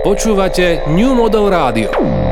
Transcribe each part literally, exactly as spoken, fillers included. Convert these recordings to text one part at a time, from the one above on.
Počúvate New Model Rádio.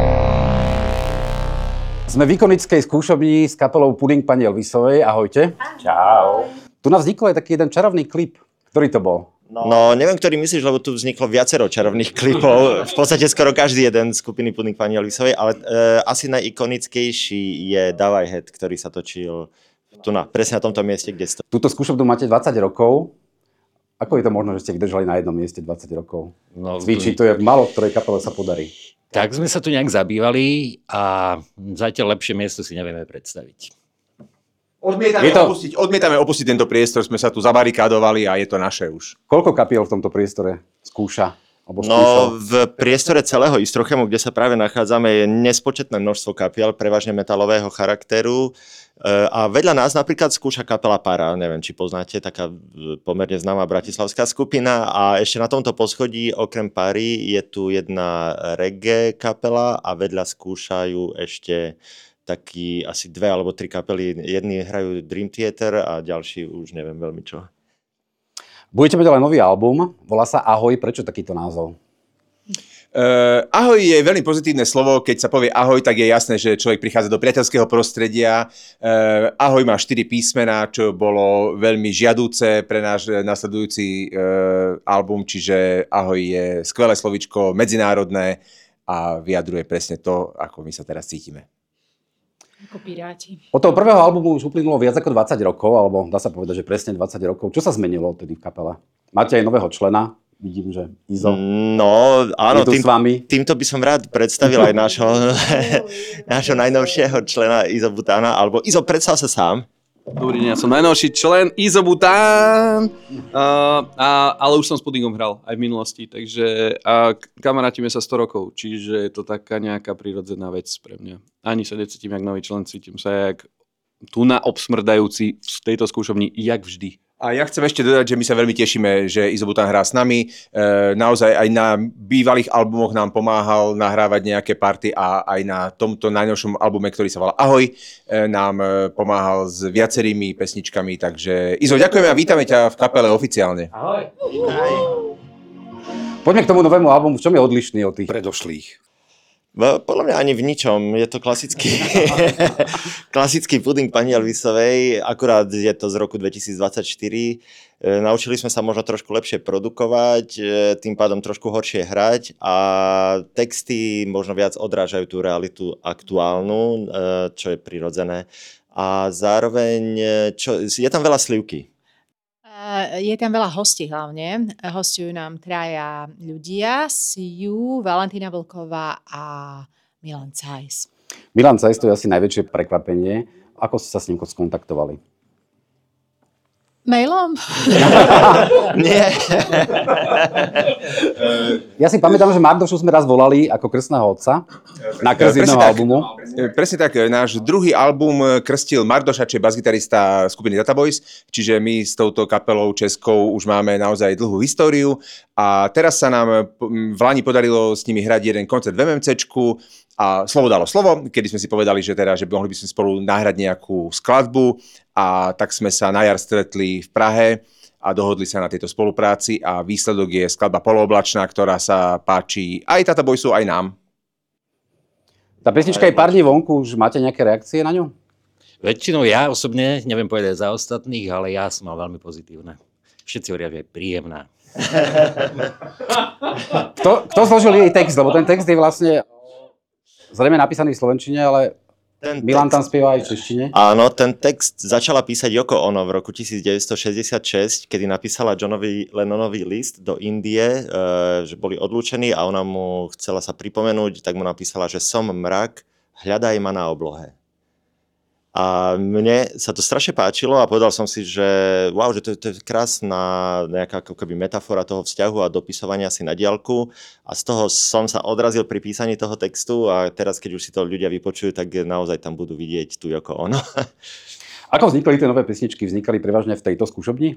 Sme v ikonickej skúšobni s kapelou Pudding pani Elvisovej. Ahojte. Čau. Tu nás vznikol aj taký jeden čarovný klip. Ktorý to bol? No, no neviem, ktorý myslíš, lebo tu vzniklo viacero čarovných klipov. V podstate skoro každý jeden z skupiny Pudding pani Elvisovej, ale e, asi najikonickejší je Dávaj head, ktorý sa točil tu na, presne na tomto mieste, kde stojí. Túto skúšobnu máte dvadsať rokov. Ako je to možno, že ste vydržali na jednom mieste dvadsať rokov? No, Cvičiť, to je málo, ktorej kapele sa podarí. Tak sme sa tu nejak zabývali a zatiaľ lepšie miesto si nevieme predstaviť. Odmietame, to... opustiť, odmietame opustiť tento priestor, sme sa tu zabarikádovali a je to naše už. Koľko kapiel v tomto priestore skúša? No v priestore celého Istrochemu, kde sa práve nachádzame, je nespočetné množstvo kapiel, prevažne metalového charakteru. A vedľa nás napríklad skúša kapela Para, neviem, či poznáte, taká pomerne známa bratislavská skupina. A ešte na tomto poschodí, okrem Pary, je tu jedna reggae kapela a vedľa skúšajú ešte taký asi dve alebo tri kapely. Jedni hrajú Dream Theater a ďalší už neviem veľmi čo. Budete mať ale nový album, volá sa Ahoj. Prečo takýto názov? Uh, ahoj je veľmi pozitívne slovo, keď sa povie ahoj, tak je jasné, že človek prichádza do priateľského prostredia. Uh, ahoj má štyri písmená, čo bolo veľmi žiadúce pre náš nasledujúci uh, album, čiže ahoj je skvelé slovíčko, medzinárodné a vyjadruje presne to, ako my sa teraz cítime. Ako piráti. Od toho prvého albumu už uplynulo viac ako dvadsať rokov, alebo dá sa povedať, že presne dvadsať rokov. Čo sa zmenilo odtedy v kapele? Máte aj nového člena. Vidím, že Izo no, áno, je tu tým, s vami. Týmto by som rád predstavil aj nášho, nášho najnovšieho člena Izo Butána, alebo Izo, predstav sa sám. Dobrý deň, ja som najnovší člen Izo Bután, uh, a, ale už som s Puddingom hral aj v minulosti, takže uh, kamarátime sa sto rokov, čiže je to taká nejaká prirodzená vec pre mňa. Ani sa necítim jak nový člen, cítim sa jak tu na obsmrdajúci v tejto skúšobni, jak vždy. A ja chcem ešte dodať, že my sa veľmi tešíme, že Izo Bután hrá s nami. E, naozaj aj na bývalých albumoch nám pomáhal nahrávať nejaké party a aj na tomto najnovšom albume, ktorý sa volá Ahoj, e, nám pomáhal s viacerými pesničkami. Takže Izo, ďakujeme a vítame ťa v kapele oficiálne. Ahoj. Poďme k tomu novému albumu. V čom je odlišný od tých Predošlých. Podľa mňa ani v ničom. Je to klasický, klasický Pudding pani Elvisovej, akurát je to z roku dvetisícdvadsaťštyri. Naučili sme sa možno trošku lepšie produkovať, tým pádom trošku horšie hrať a texty možno viac odrážajú tú realitu aktuálnu, čo je prirodzené. A zároveň čo, je tam veľa slivky. Je tam veľa hostí hlavne. Hostujú nám traja ľudia, Siu, Valentína Vlková a Milan Cajs. Milan Cajs, to je asi najväčšie prekvapenie. Ako ste sa s ním skontaktovali? Mailom? Nie. Ja si pamätám, že Mardošu sme raz volali ako krstného otca na krst jedného albumu. Presne tak, náš druhý album krstil Mardoša, čo je basgitarista skupiny Data Boys, čiže my s touto kapelou českou už máme naozaj dlhú históriu a teraz sa nám v lani podarilo s nimi hrať jeden koncert v MMCčku a slovo dalo slovo, kedy sme si povedali, že, teda, že mohli by sme spolu nahrať nejakú skladbu a tak sme sa na jar stretli v Prahe a dohodli sa na tejto spolupráci a výsledok je skladba Polooblačná, ktorá sa páči aj Data Boysu, aj nám. Tá pesnička je pár dní vonku, už máte nejaké reakcie na ňu? Väčšinou ja osobne, neviem povedať za ostatných, ale ja som mal veľmi pozitívne. Všetci hovoria, že je príjemná. Kto, kto zložil jej text? Lebo ten text je vlastne zrejme napísaný v slovenčine, ale ten Milan text, tam spieva aj v češtine. Áno, ten text začala písať Yoko Ono v roku devätnásťstošesťdesiatšesť, kedy napísala Johnovi Lennonovi list do Indie, e, že boli odlúčení a ona mu chcela sa pripomenúť, tak mu napísala, že som mrak, hľadaj ma na oblohe. A mne sa to strašne páčilo a povedal som si, že wow, že to, to je krásna nejaká ako keby metafora toho vzťahu a dopisovania si na diaľku a z toho som sa odrazil pri písaní toho textu a teraz, keď už si to ľudia vypočujú, tak naozaj tam budú vidieť tu Yoko Ono. Ako vznikali tie nové pesničky? Vznikali prevažne v tejto skúšobni?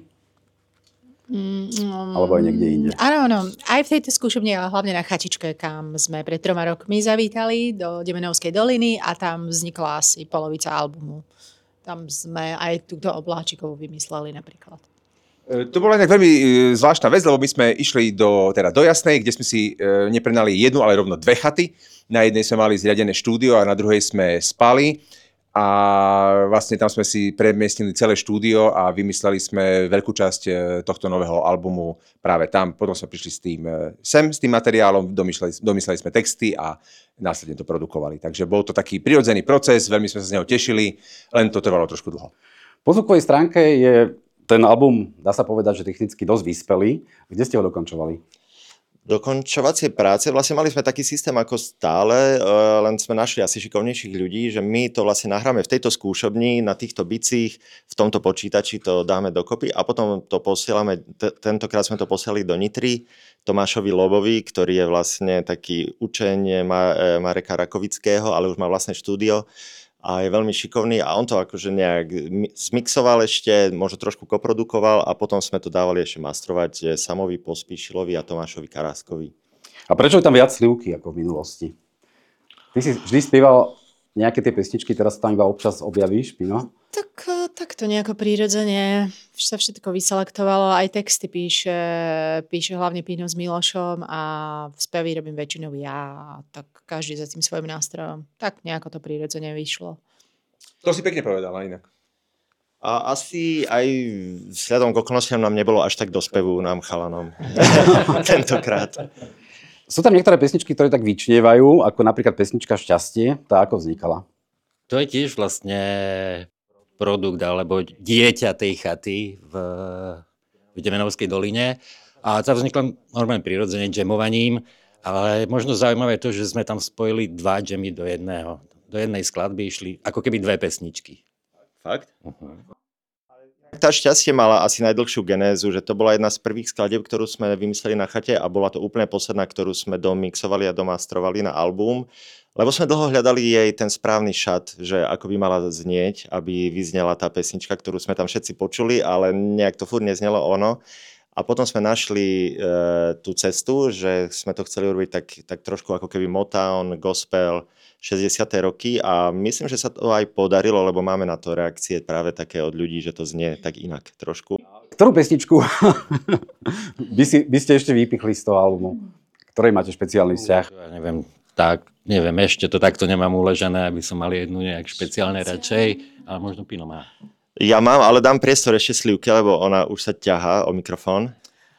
Mm, Alebo aj niekde inde? Áno, áno. Aj v tejto skúšobni, ale hlavne na chatičke, kam sme pred troma rokmi zavítali do Demenovskej doliny a tam vznikla asi polovica albumu. Tam sme aj túto obláčikovú vymysleli napríklad. To bola inak veľmi zvláštna vec, lebo my sme išli do, teda do Jasnej, kde sme si neprenali jednu, ale rovno dve chaty. Na jednej sme mali zriadené štúdio a na druhej sme spali. A vlastne tam sme si premiestnili celé štúdio a vymysleli sme veľkú časť tohto nového albumu práve tam. Potom sme prišli s tým sem, s tým materiálom, domysleli, domysleli sme texty a následne to produkovali. Takže bol to taký prirodzený proces, veľmi sme sa z neho tešili, len to trvalo trošku dlho. Po zvukovej stránke je ten album, dá sa povedať, že technicky dosť vyspelý. Kde ste ho dokončovali? Dokončovacie práce, vlastne mali sme taký systém ako stále, len sme našli asi šikovnejších ľudí, že my to vlastne nahráme v tejto skúšobni, na týchto bicích, v tomto počítači to dáme dokopy a potom to posielame, t- tentokrát sme to posielali do Nitry, Tomášovi Lobovi, ktorý je vlastne taký učeň Ma- Mareka Rakovického, ale už má vlastné štúdio. A je veľmi šikovný a on to akože nejak zmixoval ešte, možno trošku koprodukoval a potom sme to dávali ešte mastrovať Samovi Pospíšilovi a Tomášovi Karáskovi. A prečo je tam viac slivky ako v minulosti? Ty si vždy spieval nejaké tie pesničky, teraz tam iba občas objavíš, Pino? Tak, tak to nejako prírodzene sa všetko vyselektovalo, aj texty píše, píše hlavne Pino s Milošom a spevy robím väčšinou ja, tak každý za tým svojím nástrojom. Tak nejako to prírodzene vyšlo. To si pekne povedala inak. A asi aj vzhľadom k okolnostiam nám nebolo až tak do spevu nám chalanom tentokrát. Sú tam niektoré pesničky, ktoré tak vyčnievajú, ako napríklad pesnička Šťastie, tá ako vznikala? To je tiež vlastne produkt alebo dieťa tej chaty v, v Demenovskej doline a tá vznikla normálne prirodzene jamovaním, ale možno zaujímavé to, že sme tam spojili dva jammy do jedného. Do jednej skladby išli ako keby dve pesničky. Fakt? Uh-huh. Tá Šťastie mala asi najdlhšiu genézu, že to bola jedna z prvých skladieb, ktorú sme vymysleli na chate a bola to úplne posledná, ktorú sme domixovali a domastrovali na album. Lebo sme dlho hľadali jej ten správny šat, že ako by mala znieť, aby vyznela tá pesnička, ktorú sme tam všetci počuli, ale nejak to furt neznelo ono. A potom sme našli e, tú cestu, že sme to chceli urobiť tak, tak trošku ako keby Motown, gospel, šesťdesiate roky a myslím, že sa to aj podarilo, lebo máme na to reakcie práve také od ľudí, že to znie tak inak trošku. Ktorú pesničku by, si, by ste ešte vypichli z toho albumu? Ktorej máte špeciálny vzťah? Ja neviem, tak, neviem, ešte to takto nemám uležené, aby som mal jednu nejak špeciálne radšej, ale možno Pino má. Ja mám, ale dám priestor ešte Slivke, lebo ona už sa ťahá o mikrofón.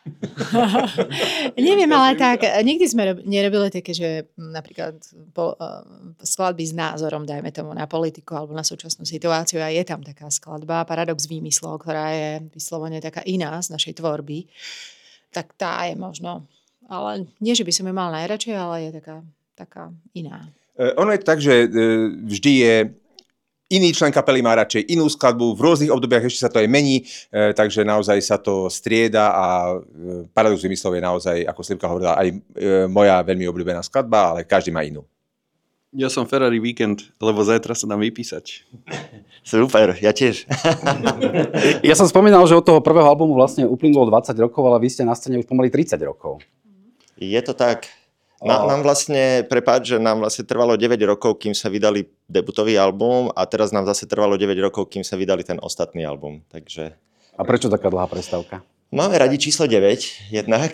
Neviem, ale tak, nikdy sme rob, nerobili také, že napríklad po, uh, skladby s názorom, dajme tomu, na politiku alebo na súčasnú situáciu a je tam taká skladba, Paradox výmyslov, ktorá je vyslovene taká iná z našej tvorby, tak tá je možno, ale nie, že by som ju mal najradšej, ale je taká, taká iná. Uh, ono je tak, že uh, vždy je iný člen kapely má radšej inú skladbu, v rôznych obdobiach ešte sa to aj mení, e, takže naozaj sa to strieda a e, Paradox výmyslov je naozaj, ako Slivka hovorila, aj e, moja veľmi obľúbená skladba, ale každý má inú. Ja som Ferrari Weekend, lebo zajtra sa dám vypísať. Super, ja tiež. Ja som spomínal, že od toho prvého albumu vlastne uplynulo dvadsať rokov, ale vy ste na scéne už pomaly tridsať rokov. Je to tak. Na, nám vlastne, prepáč, že nám vlastne trvalo deväť rokov, kým sa vydali debutový album a teraz nám zase trvalo deväť rokov, kým sa vydali ten ostatný album. Takže... A prečo taká dlhá prestávka? Máme radi číslo deväť jednak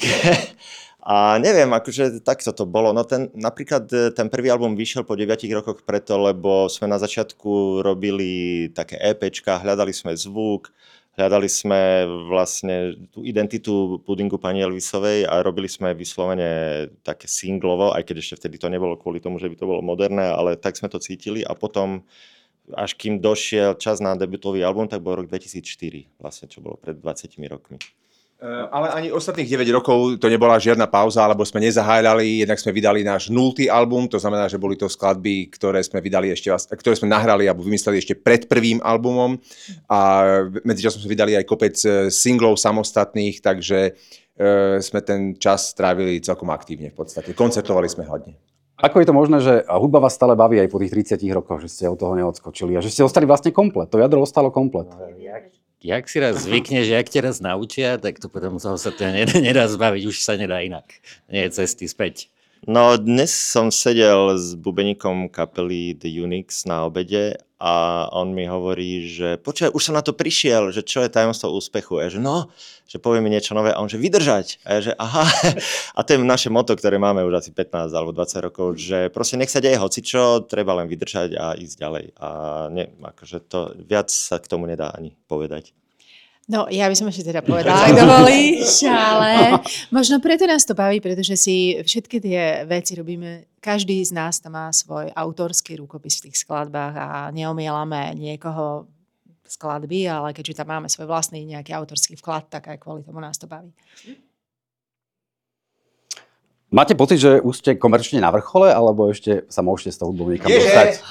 a neviem, akože takto to bolo. No ten, napríklad ten prvý album vyšiel po deviatich rokoch preto, lebo sme na začiatku robili také EPčka, hľadali sme zvuk, hľadali sme vlastne tú identitu pudingu pani Elvisovej a robili sme vyslovene také singlovo, aj keď ešte vtedy to nebolo kvôli tomu, že by to bolo moderné, ale tak sme to cítili a potom, až kým došiel čas na debutový album, tak bol rok dvetisícštyri, vlastne, čo bolo pred dvadsiatimi rokmi. Ale ani ostatných deväť rokov to nebola žiadna pauza, lebo sme nezaháľali, jednak sme vydali náš nultý album, to znamená, že boli to skladby, ktoré sme vydali ešte, ktoré sme nahrali alebo vymysleli ešte pred prvým albumom a medzičasom sme vydali aj kopec singlov samostatných, takže e, sme ten čas strávili celkom aktívne v podstate. Koncertovali sme hodne. Ako je to možné, že hudba vás stále baví aj po tých tridsiatich rokoch, že ste od toho neodskočili a že ste ostali vlastne komplet, to jadro ostalo komplet? Jak si raz zvykneš, jak ťa raz naučia, tak to potom sa to nedá, nedá zbaviť, už sa nedá inak. Nie je cesty späť. No dnes som sedel s bubeníkom kapely The Unix na obede a on mi hovorí, že počkaj, už som na to prišiel, že čo je tajomstvo úspechu. A ja, že no, že povie mi niečo nové a on, že vydržať. A ja, že aha. A to je naše motto, ktoré máme už asi pätnásť alebo dvadsať rokov, že proste nech sa deje hocičo, treba len vydržať a ísť ďalej. A ne, akože to viac sa k tomu nedá ani povedať. No, ja by som ešte teda povedala, ak dovolíš, ale možno preto nás to baví, pretože si všetky tie veci robíme, každý z nás tam má svoj autorský rukopis v tých skladbách a neomielame niekoho skladby, ale keďže tam máme svoj vlastný nejaký autorský vklad, tak aj kvôli tomu nás to baví. Máte pocit, že už ste komerčne na vrchole, alebo ešte sa môžete z toho hudbou niekam dostať?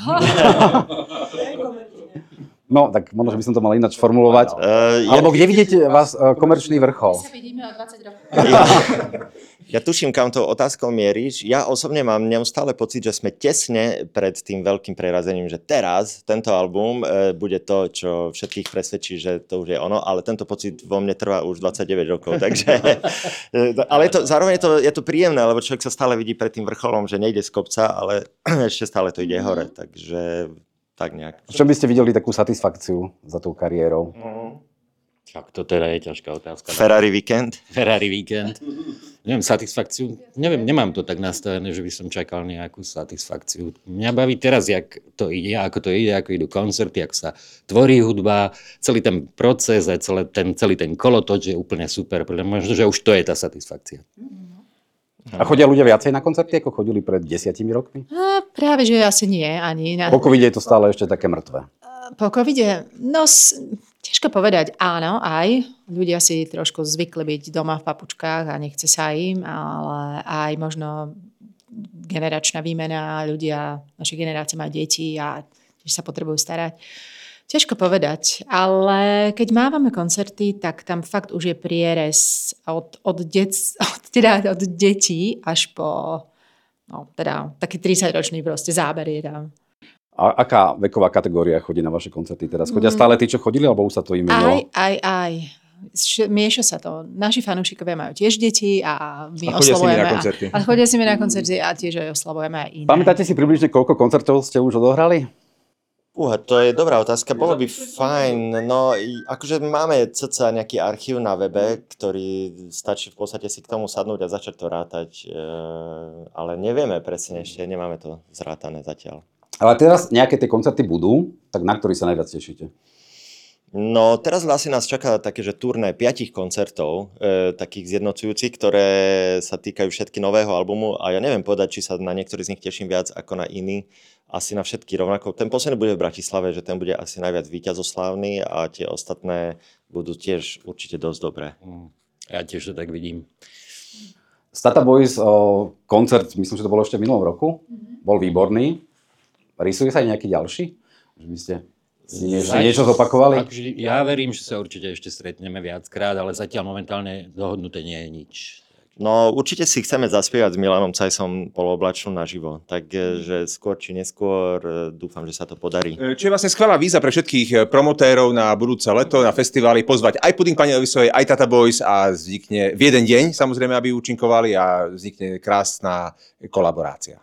No, tak možno, že by som to mal ináč formulovať. Uh, Alebo ja, kde vidíte vás uh, komerčný vrchol? My sa vidíme o dvadsať rokov. Ja, ja tuším, kam to otázkou mieríš. Ja osobne mám neustále pocit, že sme tesne pred tým veľkým prerazením, že teraz tento album uh, bude to, čo všetkých presvedčí, že to už je ono, ale tento pocit vo mne trvá už dvadsaťdeväť rokov, takže... ale je to, zároveň je to, je to príjemné, lebo človek sa stále vidí pred tým vrcholom, že nejde z kopca, ale ešte stále to ide hore, takže... Tak nejak. Čo by ste videli takú satisfakciu za tou kariérou? Mm. Tak to teda je ťažká otázka. Ferrari víkend? Ferrari víkend. Neviem, satisfakciu, neviem, nemám to tak nastavené, že by som čakal nejakú satisfakciu. Mňa baví teraz, jak to ide, ako to ide, ako idú koncerty, ako sa tvorí hudba, celý ten proces a celý ten, celý ten kolotoč je úplne super. Možno, že už to je tá satisfakcia. A chodia ľudia viacej na koncerty, ako chodili pred desiatimi rokmi? A práve, že asi nie. Ani na... Po covide je to stále ešte také mŕtve. Po covide, no s... ťažko povedať, áno, aj. Ľudia si trošku zvykli byť doma v papučkách a nechce sa im, ale aj možno generačná výmena, ľudia, naše generácie majú deti a tiež sa potrebujú starať. Ťažko povedať, ale keď mávame koncerty, tak tam fakt už je prierez od, od, dec, od, teda od detí až po no, teda, taký tridsaťročný proste záber je tam. A aká veková kategória chodí na vaše koncerty teraz? Chodia stále tí, čo chodili, alebo už sa to im menilo? Aj, aj, aj. Mieša sa to. Naši fanúšikovia majú tiež deti a my a chodia oslavujeme. Si na koncerty. A, a chodia si mi na koncerty a tiež aj oslavujeme aj iné. Pamätáte si približne, koľko koncertov ste už odohrali? Uha, to je dobrá otázka. Bolo by fajn. No, akože máme cca nejaký archív na webe, ktorý stačí v podstate si k tomu sadnúť a začať to rátať. E, ale nevieme presne ešte, nemáme to zrátané zatiaľ. Ale teraz nejaké tie koncerty budú, tak na ktorý sa najviac tešíte? No, teraz vlastne nás čaká také, že turné piatich koncertov, e, takých zjednocujúcich, ktoré sa týkajú všetky nového albumu a ja neviem povedať, či sa na niektorý z nich teším viac ako na iný. Asi na všetky rovnako. Ten posledný bude v Bratislave, že ten bude asi najviac víťazoslávny a tie ostatné budú tiež určite dosť dobré. Ja tiež to tak vidím. Stata Boys o, koncert, myslím, že to bolo ešte v minulom roku, mm-hmm. bol výborný. Rysuje sa aj nejaký ďalší? Že by ste niečo, niečo zopakovali? Takže ja verím, že sa určite ešte stretneme viackrát, ale zatiaľ momentálne dohodnuté nie je nič. No určite si chceme zaspievať s Milanom Cajsom Polooblačnú naživo, takže skôr či neskôr dúfam, že sa to podarí. Čo je vlastne skvelá víza pre všetkých promotérov na budúce leto, na festivály, pozvať aj Puding pani Elvisovej, aj Tata Boys a vznikne v jeden deň, samozrejme, aby účinkovali a vznikne krásna kolaborácia.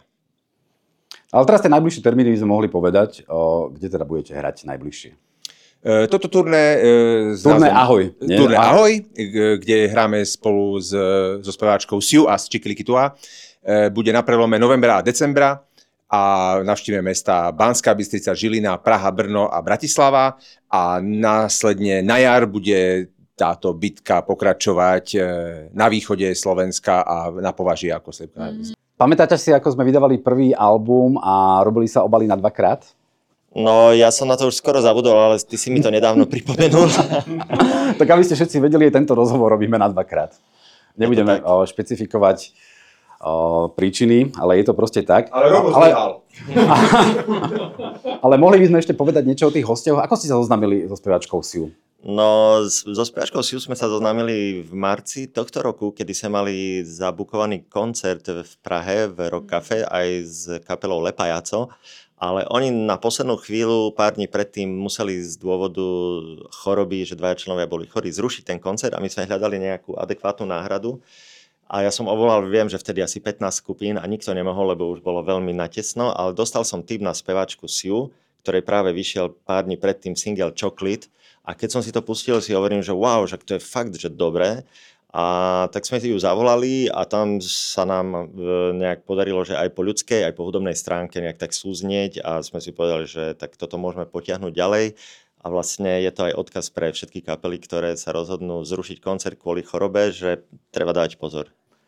Ale teraz tie najbližšie termíny by sme mohli povedať, o, kde teda budete hrať najbližšie. Toto turné... E, turné Ahoj. Turné Ahoj, kde hráme spolu s, so speváčkou Siu a s Čikiliky Tua. E, bude na prelome novembra a decembra a navštívime mesta Banská Bystrica, Žilina, Praha, Brno a Bratislava a následne na jar bude táto bitka pokračovať na východe Slovenska a na Považí ako Slepka. Mm. Pamätáte si, ako sme vydávali prvý album a robili sa obaly na dvakrát? No, ja som na to už skoro zabudol, ale ty si mi to nedávno pripomenul. Tak aby ste všetci vedeli, tento rozhovor robíme na dvakrát. Nebudeme o, špecifikovať o, príčiny, ale je to proste tak. Ale Robo ale, ale mohli by sme ešte povedať niečo o tých hostioch. Ako ste sa zoznámili so speváčkou Siu? No, so speváčkou Siu sme sa zoznámili v marci tohto roku, kedy sme mali zabukovaný koncert v Prahe v Rock Cafe aj s kapelou Lepajaco. Ale oni na poslednú chvíľu, pár dní predtým, museli z dôvodu choroby, že dvaja členovia boli chorí, zrušiť ten koncert a my sme hľadali nejakú adekvátnu náhradu. A ja som ovolal, viem, že vtedy asi pätnásť skupín a nikto nemohol, lebo už bolo veľmi natesno, ale dostal som tip na speváčku Siu, ktorej práve vyšiel pár dní predtým single Chocolate a keď som si to pustil, si hovorím, že wow, že to je fakt, že dobré. A tak sme si ju zavolali a tam sa nám nejak podarilo, že aj po ľudskej, aj po hudobnej stránke nejak tak súznieť a sme si povedali, že tak toto môžeme potiahnuť ďalej. A vlastne je to aj odkaz pre všetky kapely, ktoré sa rozhodnú zrušiť koncert kvôli chorobe, že treba dávať pozor.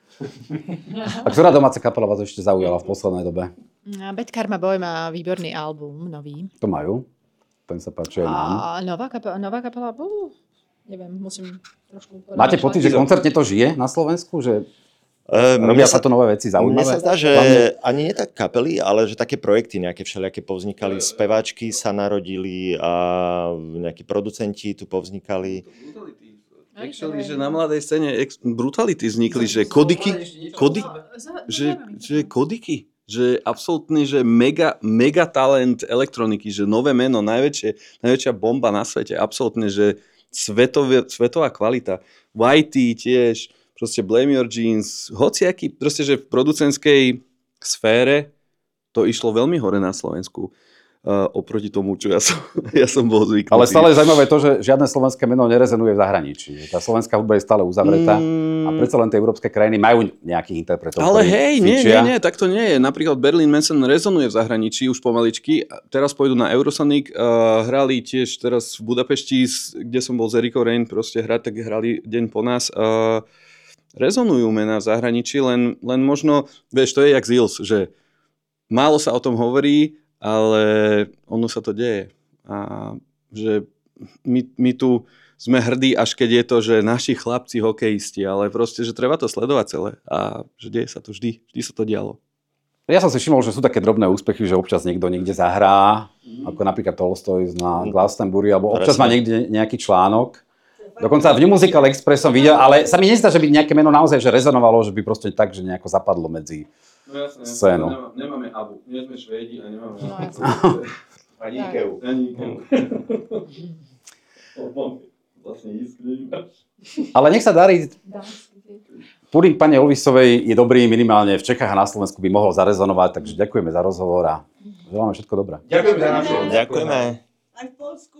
A ktorá domáca kapela vás ešte zaujala v poslednej dobe? Bad Karma Boy má výborný album, nový. To majú? Ten sa páči aj nám. A nová kapela, nová kapela uh, neviem, musím trošku... Máte pocit, že koncertne to žije na Slovensku? Že Uh, robia sa to nové veci zaujímavé? Mne sa zdá, že Hlavne... ani nie tak kapely, ale že také projekty nejaké všelijaké povznikali. Speváčky sa narodili a nejakí producenti tu povznikali. Actually, že na mladej scéne ex- brutality vznikli, že kodiky, kody, že, že kodiky, že absolútne, že mega, mega talent elektroniky, že nové meno, najväčšie, najväčšia bomba na svete, absolútne, že svetové, svetová kvalita. Whitey tiež, proste Blame Your Jeans, hociaký, proste, že v producentskej sfére to išlo veľmi hore na Slovensku. Uh, oproti tomu, čo ja som, ja som bol zvyknutý. Ale stále je zaujímavé to, že žiadne slovenské meno nerezonuje v zahraničí. Tá slovenská hudba je stále uzavretá mm. a predsa len tie európske krajiny majú nejakých interpretov. Ale hej, nie, nie, nie, tak to nie je. Napríklad Berlin Manson rezonuje v zahraničí už pomaličky. Teraz pôjdu na Eurosonic. Uh, hrali tiež teraz v Budapešti, kde som bol z Eriko Rain, proste hrať, tak hrali deň po nás. Uh, rezonujú mená v zahraničí, len, len možno, vieš, to je jak Zils, že málo sa o tom hovorí, ale ono sa to deje. A že my, my tu sme hrdí, až keď je to, že naši chlapci hokejisti, ale proste, že treba to sledovať celé. A že deje sa to vždy, vždy sa to dialo. Ja som si všimol, že sú také drobné úspechy, že občas niekto niekde zahrá, mm. ako napríklad Tolstoj na Glastonbury, alebo občas má niekde nejaký článok. Dokonca v New Musical Express som videl, ale sa mi nezdá, že by nejaké meno naozaj že rezonovalo, že by proste tak, že nejako zapadlo medzi no jasne, scénu. Nemá, nemáme Abu, nie sme Švédi a nemáme no, ani Ikeu. Ani Ikeu. Vlastne ale nech sa darí. Puding pani Elvisovej je dobrý, minimálne v Čechách a na Slovensku by mohol zarezonovať, takže ďakujeme za rozhovor a želáme všetko dobré. Ďakujeme za návštevu. Ďakujeme. Aj v Poľsku.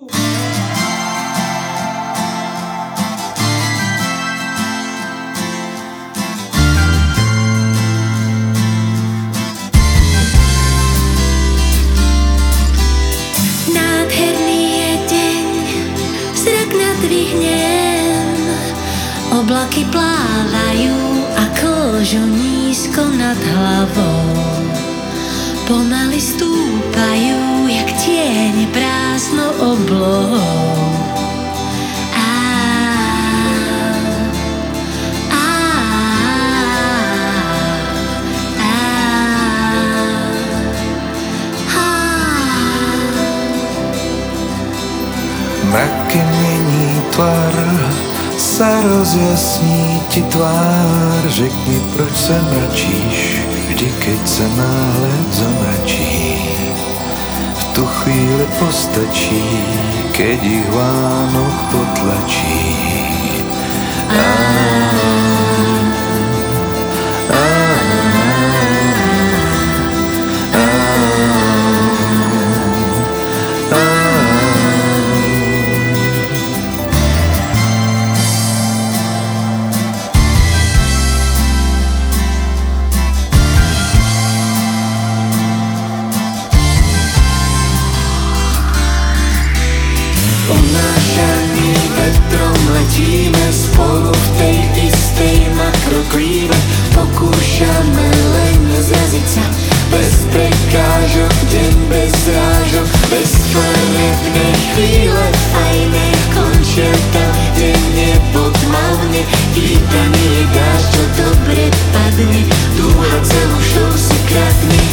Oblaky plávajú a kožu nízko nad hlavou. Pomaly stúpajú, jak tiene prázdnou oblohou. Á, á, á, á. Mraky mění tvar, sa rozjasní ti tvár, řekni, proč se mračíš, vždy keď se náhled zamračí. V tu chvíli postačí, keď ich Vánok potlačí. A, a, a, a, a. Letíme spolu v tej istej makroklíve, pokúšame len zraziť sa bez prekážok, deň bez rážok, bez farebnej chvíle fajné končia tam, kde nebo tmavne, vítaný je dáš, čo dobre padne, dúha celú show si kradne.